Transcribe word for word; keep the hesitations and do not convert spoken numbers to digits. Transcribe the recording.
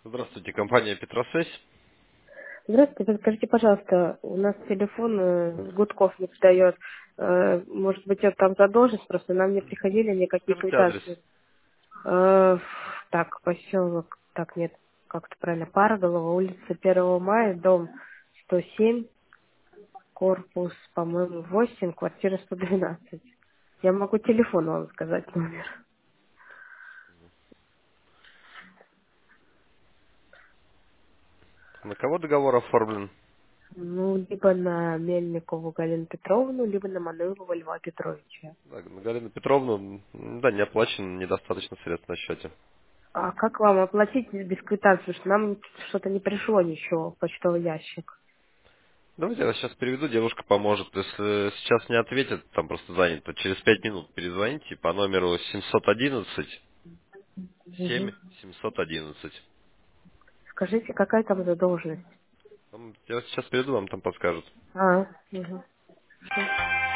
Здравствуйте, компания Петросвязь. Здравствуйте, подскажите, пожалуйста, у нас телефон э, Гудков не подает. Э, может быть, это там задолженность, просто нам не приходили никакие Скажите адрес. квитанции. Э, так, поселок, так, нет, как это правильно, Парголова, улица первого мая, дом сто семь, корпус, по-моему, восемь, квартира сто двенадцать. Я могу телефон вам сказать номер. На кого договор оформлен? Ну, либо на Мельникову Галину Петровну, либо на Мануилова Льва Петровича. Да, на Галину Петровну. м, Да, не оплачено, недостаточно средств на счете. А как вам оплатить без квитанции? Потому что нам что-то не пришло ничего в почтовый ящик. Давайте я вас сейчас переведу, девушка поможет. Если сейчас не ответит, там просто занят, то через пять минут перезвоните по номеру семьсот одиннадцать семь Мгм. семьсот одиннадцать. Скажите, какая там задолженность? Там- Я вас сейчас переведу, вам там подскажут. А, угу.